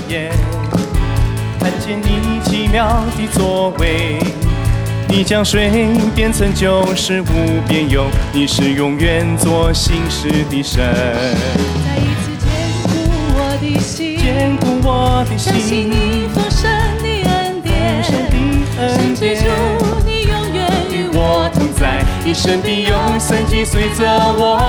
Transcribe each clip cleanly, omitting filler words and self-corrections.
眼，看见你奇妙的作为。你将水变成旧事物变有，你是永远做新事的神。 再一次坚固我的心， 坚固我的心， 相信你丰盛的恩典，神之主，你永远与我同在， 一生必有神迹随着我。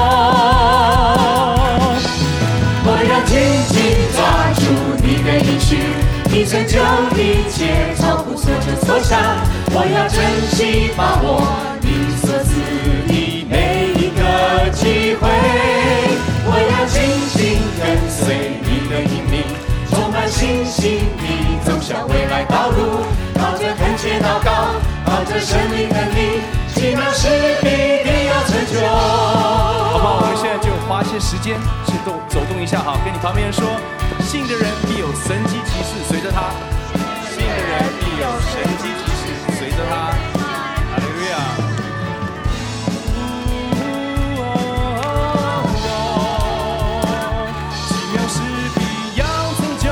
我要紧紧抓住你的应许，你成就一切，超乎所求所想。我要珍惜把握你所赐的每一个机会。我要紧紧跟随你的引领，充满信心地走向未来道路。靠着恳切祷告，靠着圣灵能力，奇妙事必定要成就。 好不好？我们现在就花些时间去走动一下，好，跟你旁边人说，信的人必有神迹奇事随着他，信的人必有神迹奇事随着他。哈利路亚！奇妙事必要成就。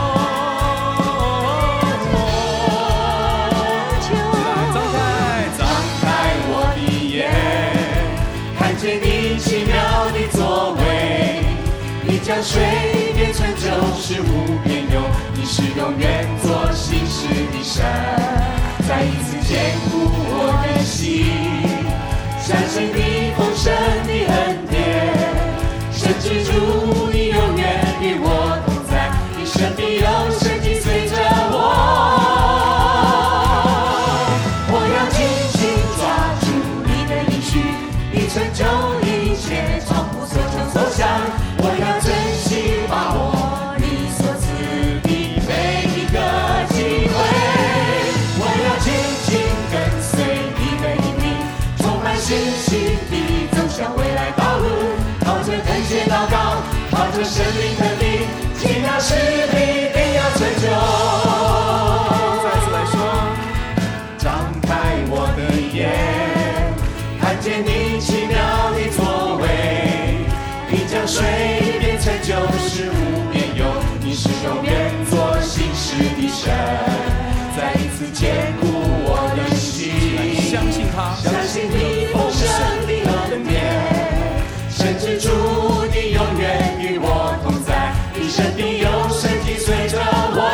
张开我的眼，看见你奇妙的作为。你将水变成旧事物变有，你是永远做新事的神。再一次坚固我的心，相信你丰盛的恩典。神之主，你永远与我同在，一生必有神迹随着我。我要紧紧抓住你的应许，你成就一切，超乎所求所想。我要珍惜把握你所赐的每一个机会。我要紧紧跟随你的引领，充满信心地走向未来道路。靠着恳切祷告，靠着圣灵能力，奇妙事必定要成就。 再次来说， 张开我的眼，看见你奇妙的作为。你将水变成旧事物变有，你是永远做新事的神。再一次坚固我的心， 相信他， 相信你丰盛的恩典。神之主，你永远与我同在，一生必有神迹随着我。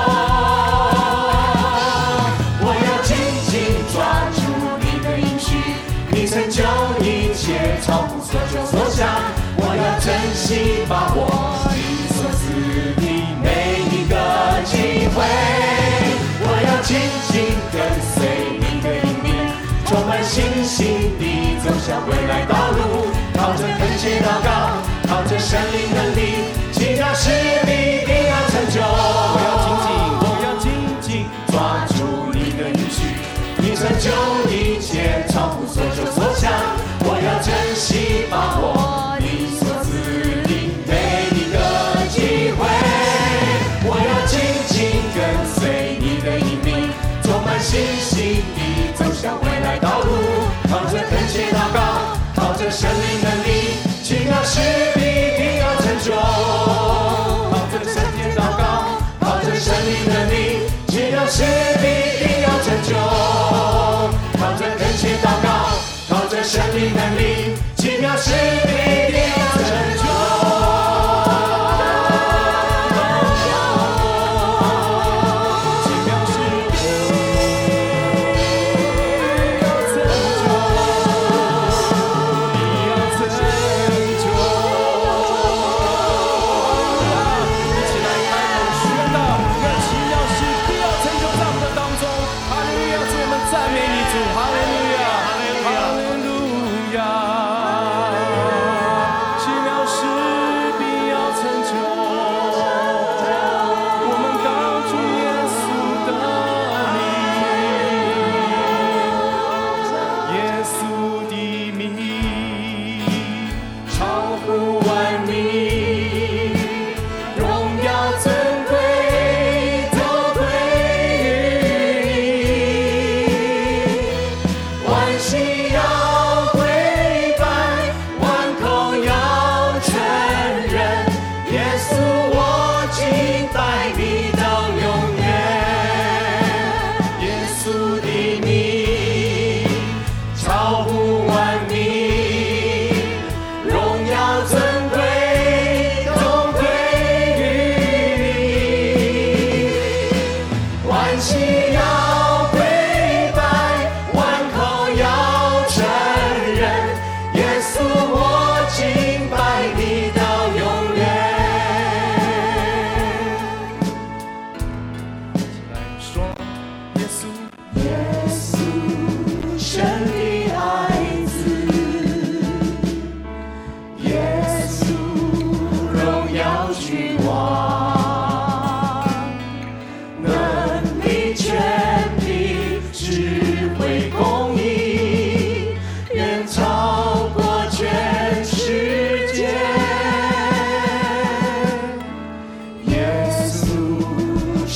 我要紧紧抓住你的应许，你成就一切，超乎所求所想。我要珍惜把握你所赐的每一个机会。我要紧紧跟随你的引领，充满信心地走向未来道路。靠着恳切祷告，靠着圣灵能力，奇妙事必定要成就。我要紧紧抓住你的应许，你成就一切，超乎所求所想。我要珍惜把握你所赐的每一个机会。我要紧紧跟随你的引领，充满信心地走向未来道路。靠着恳切祷告，靠着圣灵能力，奇妙事必定要成就。靠着圣洁祷告，靠着圣灵能力，奇妙事必定要成就。靠着恳切祷告，靠着圣灵能力，奇妙事必定要成就。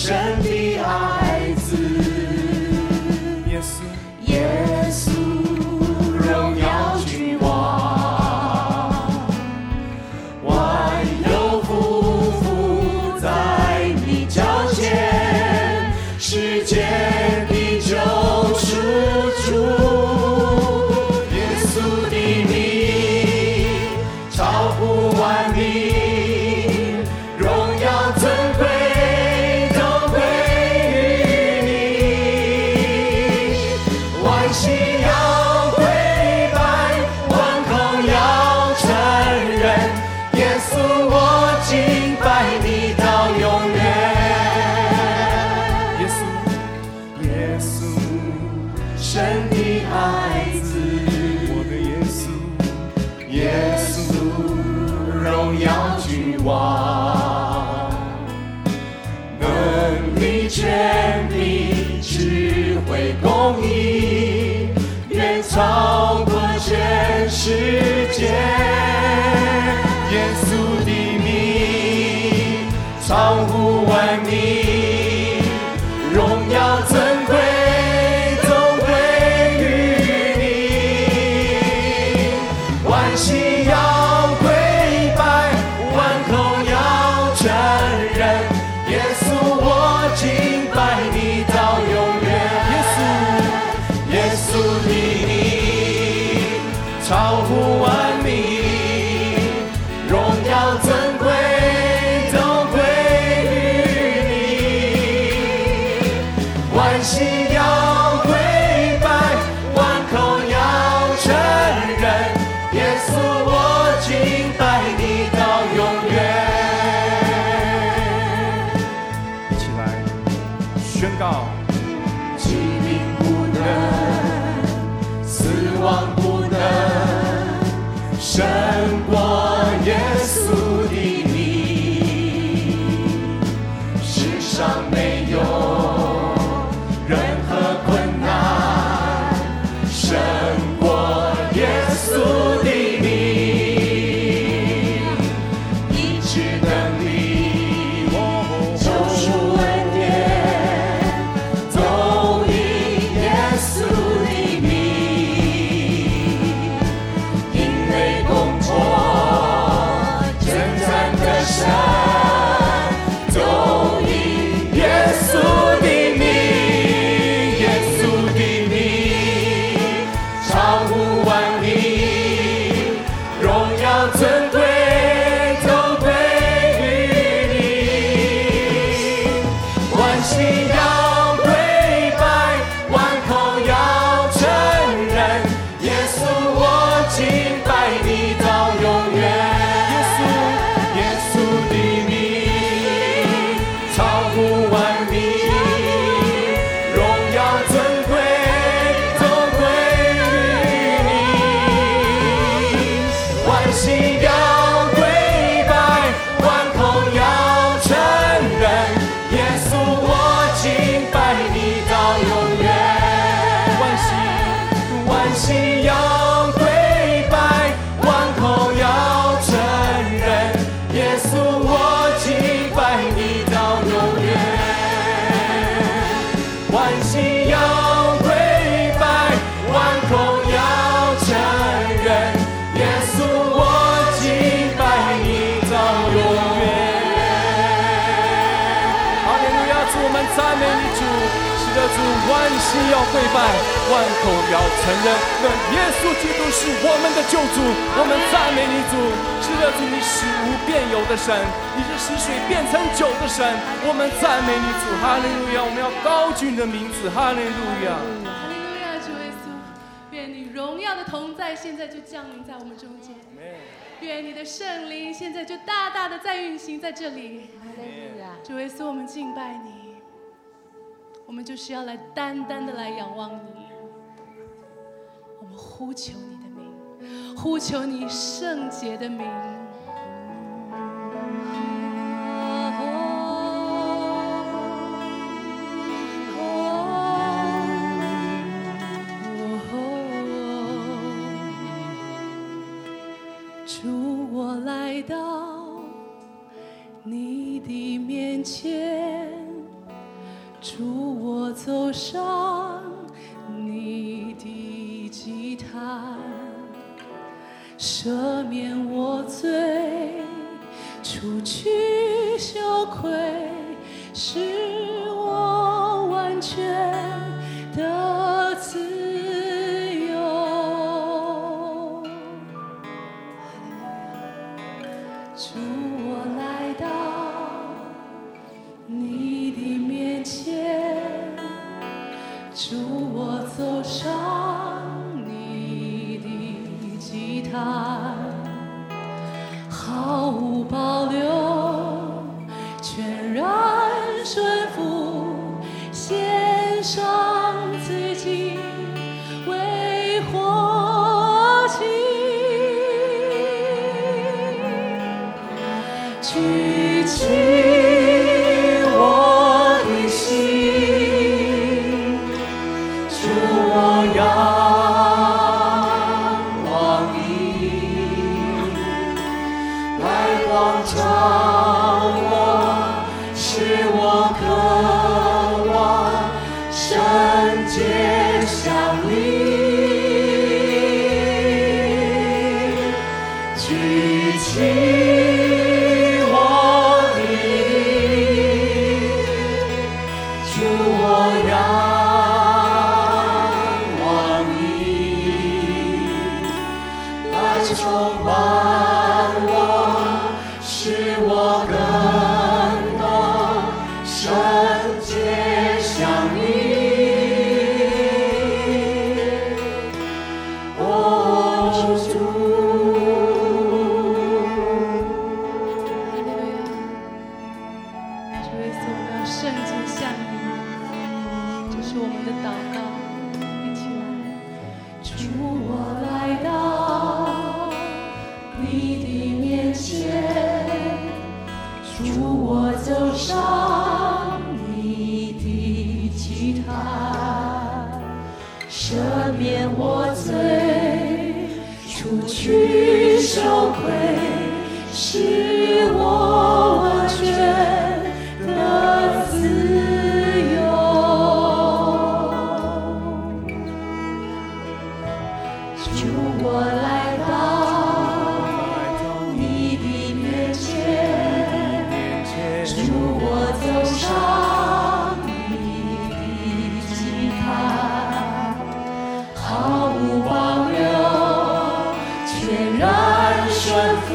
神的爱子， 耶稣， 耶稣荣耀君王，万有匍匐在你脚前，世界的救赎主，耶稣的名超乎万名，荣耀尊贵都归于你，万心要跪拜，万口要承认，耶稣我敬拜你到永远。 耶稣， 耶稣，神的爱子， 我的耶稣， 耶稣荣耀君王，能力、权柄、智慧、公义，远超过全世界。耶稣的名超乎万名，荣耀尊贵都归于你，万心要跪拜，万口要承认，耶稣我敬拜你到永远。耶稣的名超乎万名，荣耀尊贵都归于你，万心要跪拜，万口要承认，耶稣我敬拜你到永远。 一起来宣告。 疾病不能，死亡不能胜过耶稣的名，世上没有任何困难胜过耶稣的名，医治能力，救赎恩典，都因耶稣的名，因为工作征战的神，都因耶稣的名，耶稣的名超乎万名，荣耀尊贵都归于你，万心要跪拜，万口要承认，耶稣我敬拜你到永远。耶稣的名超乎万名，荣耀尊贵都归于你，万心要跪拜，万口要承认，耶稣我敬拜你到永远。万心要跪拜，万口要承认，耶稣我敬拜你到永远。万心要跪拜，万口要承认，耶稣我敬拜你到永远。 哈利路亚！主，我们赞美你，主。是的，主，万心要跪拜，万口要承认，耶稣基督是我们的救主。我们赞美你，主。是的，主，你使无变有的神，你是使水变成酒的神。我们赞美你，主。哈利路亚！我们要高举你的名字。哈利路亚！ 哈利路亚，主耶稣，愿你荣耀的同在现在就降临在我们中间，愿你的圣灵现在就大大的在运行在这里。主耶稣，我们敬拜你，我们就是要来单单的来仰望你，我们呼求你的名，呼求你圣洁的名。主，我来到你的面前， 主，我走上你的祭坛，赦免我罪，除去羞愧，使我完全的自由。主，我来到你的面前，主，我走上你的祭坛，毫无保留，全然顺服，献上自己为活祭，举起我的心，主，我仰望你，来光照我，使我渴望圣洁像你，举起充满我，使我更多圣洁像你。哦，主， 主耶稣，我们要圣洁像你，这是我们的祷告，一起来。主，我来到你的面前，主，我走上你的祭坛，赦免我罪，除去羞愧，使我完全的自由。主，我来到你的面前，主，我走上你的祭坛，毫无保留，全然顺服。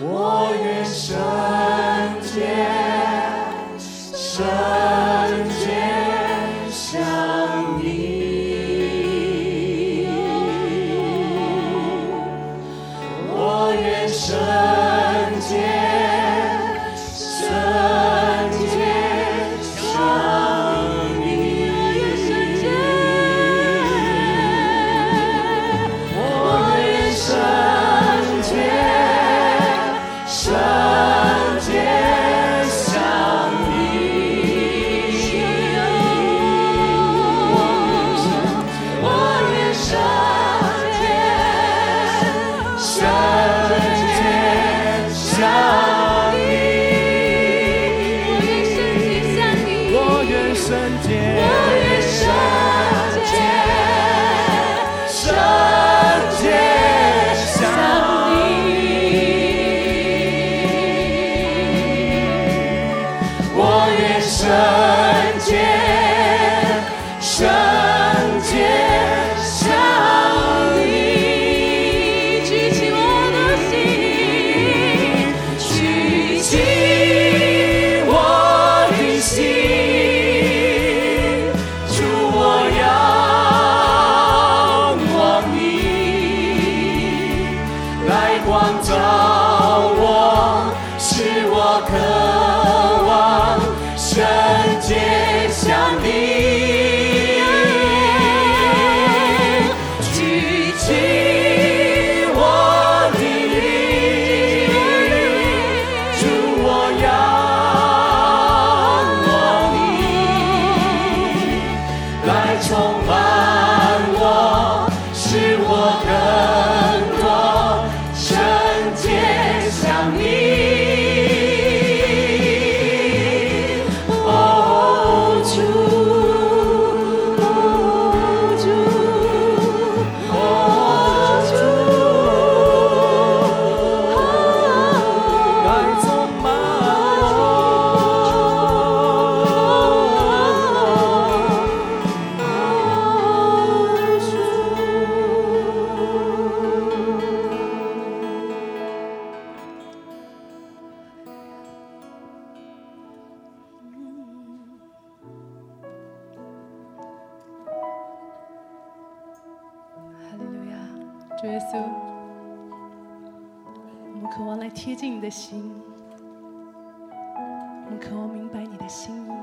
我愿圣洁，圣洁像你。我愿圣洁，圣洁像你。我愿圣洁，圣洁像你。我愿圣洁，圣洁像你。我愿圣洁，我愿圣洁，圣洁像你。我愿圣洁，圣洁像你。举起我的心，举起我的心，主我仰望你，来光照我，使我渴望圣洁像你。举起我的灵，主我仰望你，来充满我，使我更多圣洁像你。哦主，哦主，哦主，来充满哈利路亚，主耶稣，我们渴望来贴近你的心，我们渴望明白你的心意。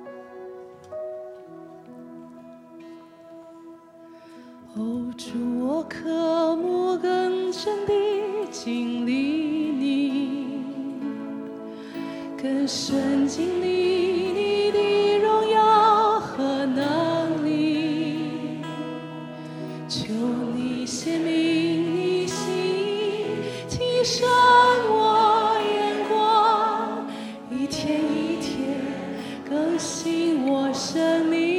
哦，主，我渴慕更深地经历你，更深经历你的荣耀和能力。求你显明你心意，提升我眼光，一天一天更新我生命。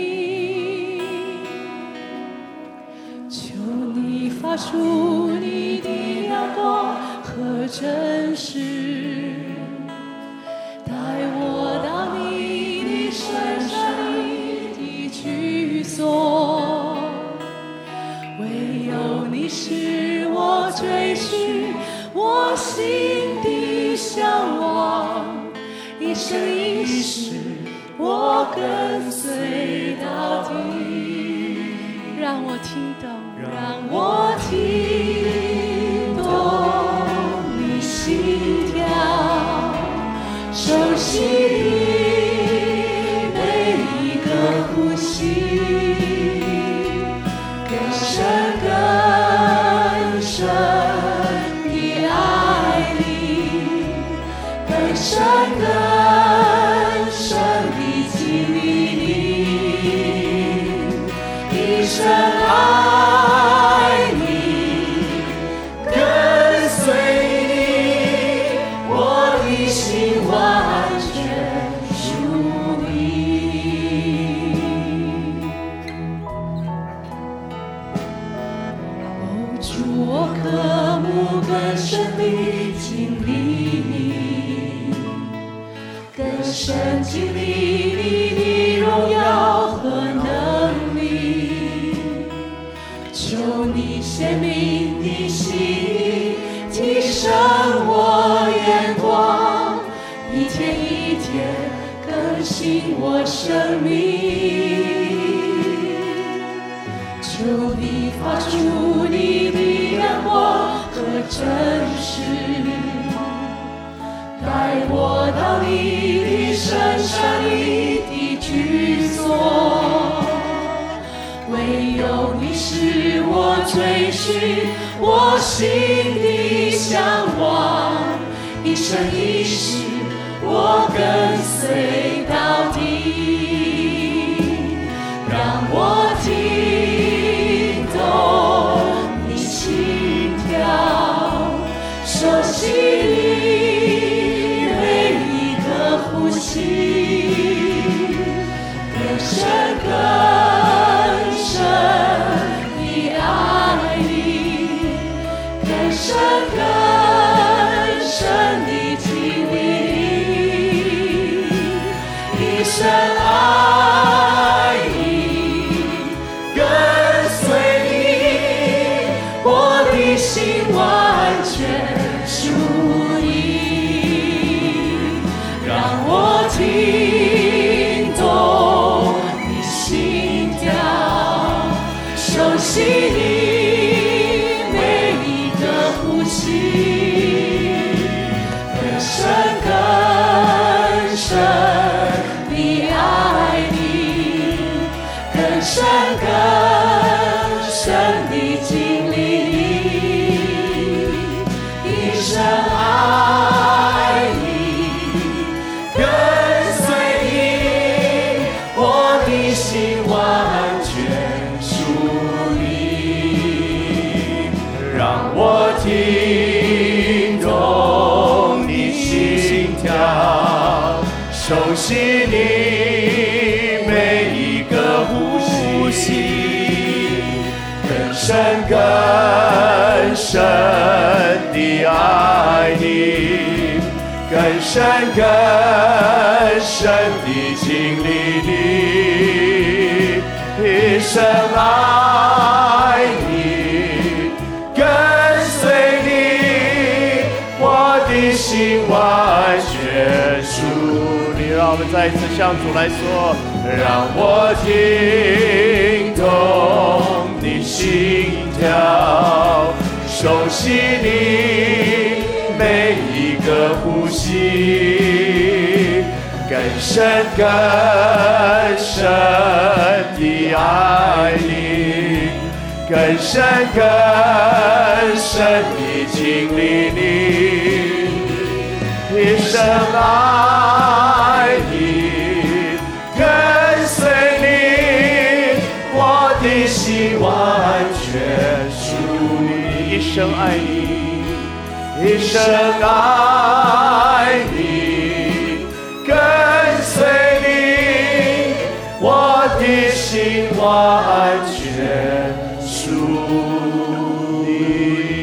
求你发出你的阳光和真实，带我到你的深山里的居所。唯有你是我追寻，我心的向往，一生一世我跟随到底。让我听懂，让我听懂你心跳，熟悉你每一个呼吸。更深更深的爱你，更深更深的经历你，一生爱你，跟随你，我的心完全属你。主，我渴慕更深地经历你，更深经历你的荣耀和能力。求你显明你心意， 提升我眼光，一天一天更新我生命。求你发出你的阳光和真实，带我到你的深山里的居所。唯有你是我追寻我心的向往，一生一世我跟随到底。让我听懂你心跳，熟悉你每一个呼吸，更深更深的爱你，更深更深的经历，一生爱你，跟随你，我的心完全属你。让我听懂你心跳，熟悉你每一个呼吸，更深更深的爱你，更深更深的经历，一生爱你，跟随你，我的心完全属你。让我听懂你心跳，熟悉你每一个呼吸，更深更深的爱你，更深更深的经历你，一生爱你，跟随你，我的心完全属你。让我们再一次向主来说，让我听懂你心跳，熟悉你每一个呼吸，更深更深的爱你，更深更深的经历你，一生爱你，跟随你，我的心完全属你。一生爱你，一生爱你，跟随你，我的心完全属你。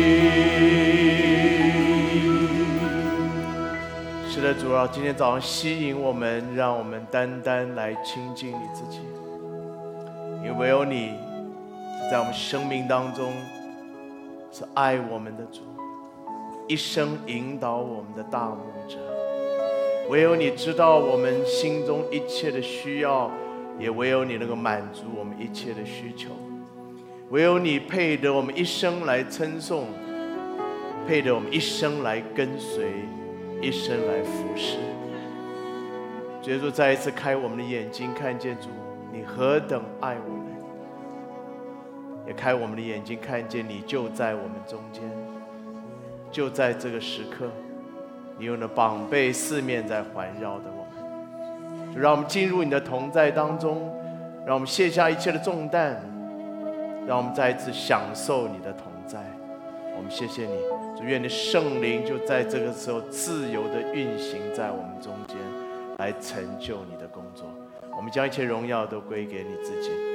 是的，主啊，今天早上吸引我们，让我们单单来亲近你自己，因为唯有你是在我们生命当中是爱我们的主，一生引导我们的大牧者。唯有你知道我们心中一切的需要，也唯有你能够满足我们一切的需求。唯有你配得我们一生来称颂，配得我们一生来跟随，一生来服侍。主耶稣再一次开我们的眼睛，看见主你何等爱我们，也开我们的眼睛，看见你就在我们中间，就在这个时刻，你用的膀臂四面在环绕着我们。就让我们进入你的同在当中，让我们卸下一切的重担，让我们再一次享受你的同在。我们谢谢你，主，愿你的圣灵就在这个时候自由的运行在我们中间，来成就你的工作。我们将一切荣耀都归给你自己。